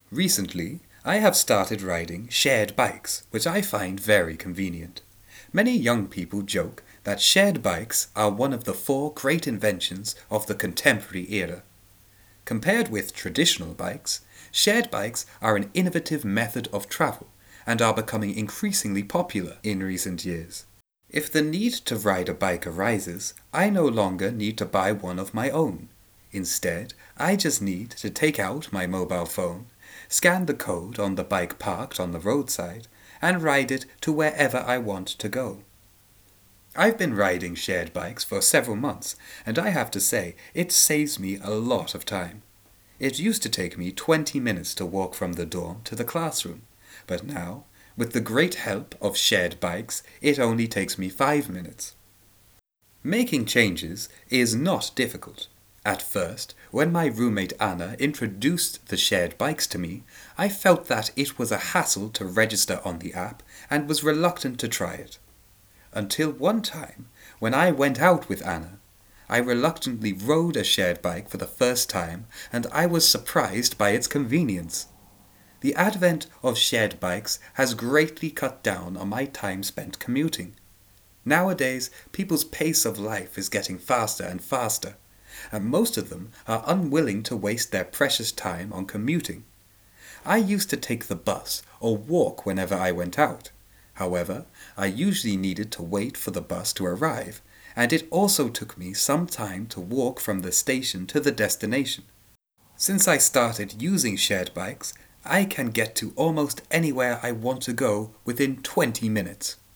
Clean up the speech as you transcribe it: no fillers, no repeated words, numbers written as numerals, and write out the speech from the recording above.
Recently, I have started riding shared bikes, which I find very convenient. Many young people joke that shared bikes are one of the four great inventions of the contemporary era. Compared with traditional bikes, shared bikes are an innovative method of travel and are becoming increasingly popular in recent years. If the need to ride a bike arises, I no longer need to buy one of my own. Instead, I just need to take out my mobile phone, scan the code on the bike parked on the roadside, and ride it to wherever I want to go. I've been riding shared bikes for several months, and I have to say it saves me a lot of time. It used to take me 20 minutes to walk from the dorm to the classroom, but now, with the great help of shared bikes, it only takes me 5 minutes. Making changes is not difficult. At first, when my roommate Anna introduced the shared bikes to me, I felt that it was a hassle to register on the app and was reluctant to try it. Until one time, when I went out with Anna, I reluctantly rode a shared bike for the first time and I was surprised by its convenience. The advent of shared bikes has greatly cut down on my time spent commuting. Nowadays, people's pace of life is getting faster and faster, and most of them are unwilling to waste their precious time on commuting. I used to take the bus or walk whenever I went out. However, I usually needed to wait for the bus to arrive, and it also took me some time to walk from the station to the destination. Since I started using shared bikes, I can get to almost anywhere I want to go within 20 minutes.